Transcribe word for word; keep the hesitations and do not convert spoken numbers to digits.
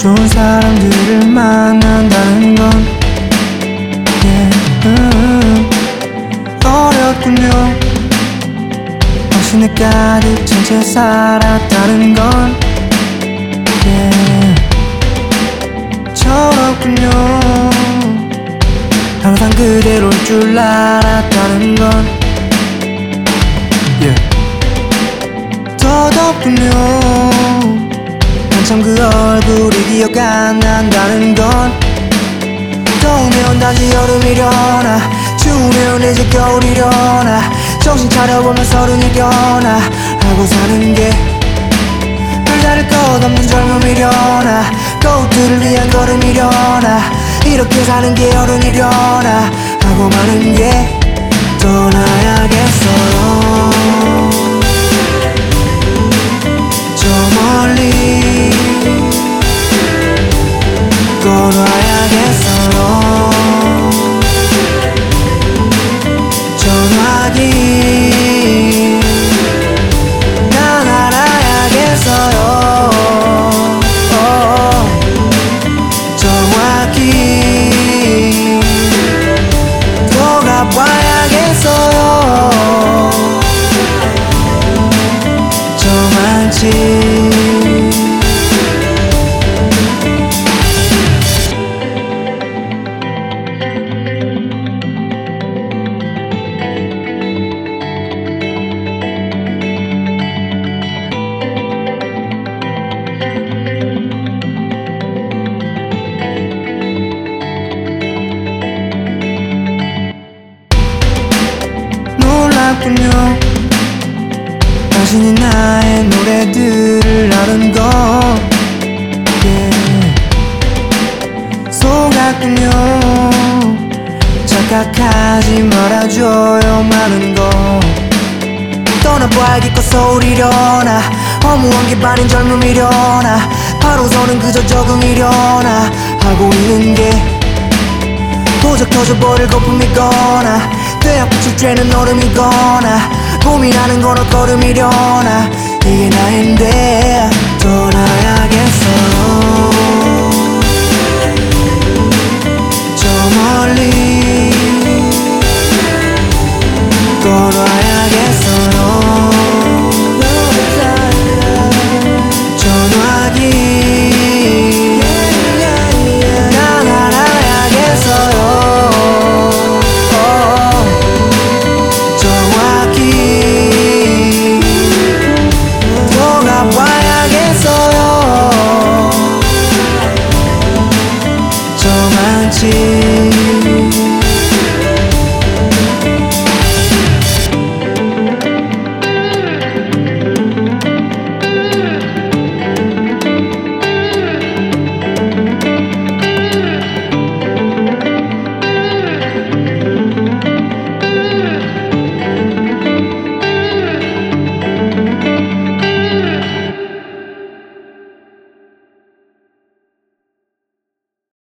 좋은 사람들을 만난다는 건 yeah, 음, 어렵군요. 당신에 가득 찬 채 살았다는 건 yeah, 철없군요. 항상 그대로일 줄 알았다는 건 yeah, 더덥군요. 한참 그 얼굴이 기억 안 난다는 건 더우면 다시 여름이려나 추우면 이제 겨울이려나 정신 차려보면 서른이려나 하고 사는 게 별다를 것 없는 젊음이려나 꽃들을 위한 걸음이려나 이렇게 사는 게 어른이려나 하고 마는 게 떠나야겠어요. 저 멀리 걸어야겠어요. 전화기 난 알아야겠어요. 정확히 돌아봐야겠어요. 저만치 놀랍군요. 당신이 나의 노래들을 아는 거 yeah, 속았군요. 착각하지 말아줘요. 많은 거 떠나봐야겠고 서울이려나 허무한 게 반인 젊음이려나 바로서는 그저 적응이려나 하고 있는 게 도적 터져버릴 거품이거나 대학 붙일 죄는 얼음이거나 고민하는 건 헛걸음이려나 이게 나인데 떠나야겠어요. 저 멀리 걸어야겠어요. 전화기 난 알아야겠어요. 정확히 돌아봐야겠어요. 저만치